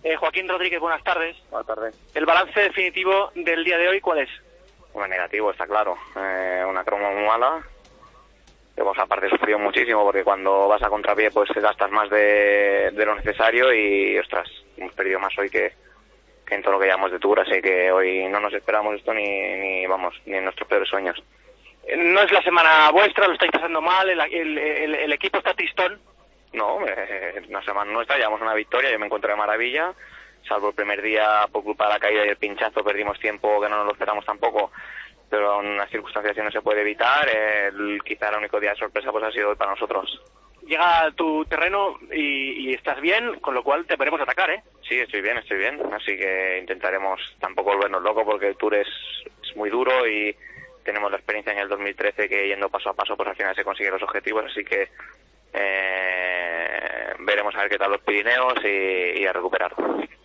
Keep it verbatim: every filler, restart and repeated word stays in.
Eh, Joaquín Rodríguez, buenas tardes. Buenas tardes. ¿El balance definitivo del día de hoy cuál es? Bueno, negativo, está claro. Eh, una cromo muy mala. Hemos aparte sufrido muchísimo porque cuando vas a contrapié pues gastas más de, de lo necesario y, ostras, hemos perdido más hoy que, que en todo lo que llevamos de tour, así que hoy no nos esperamos esto ni, ni vamos, ni en nuestros peores sueños. No es la semana vuestra, lo estáis pasando mal, el, el, el, el equipo está tristón. No, eh, una semana nuestra, llevamos una victoria, yo me encuentro de maravilla, salvo el primer día por culpa de la caída y el pinchazo perdimos tiempo que no nos lo esperamos tampoco, pero en unas circunstancias que no se puede evitar, el, quizá el único día de sorpresa pues ha sido hoy para nosotros. Llega a tu terreno y, y estás bien, con lo cual te veremos atacar, ¿eh? Sí, estoy bien, estoy bien, así que intentaremos tampoco volvernos locos porque el Tour es, es muy duro y tenemos la experiencia en el dos mil trece que yendo paso a paso pues al final se consiguen los objetivos, así que eh, veremos a ver qué tal los Pirineos y, y a recuperar.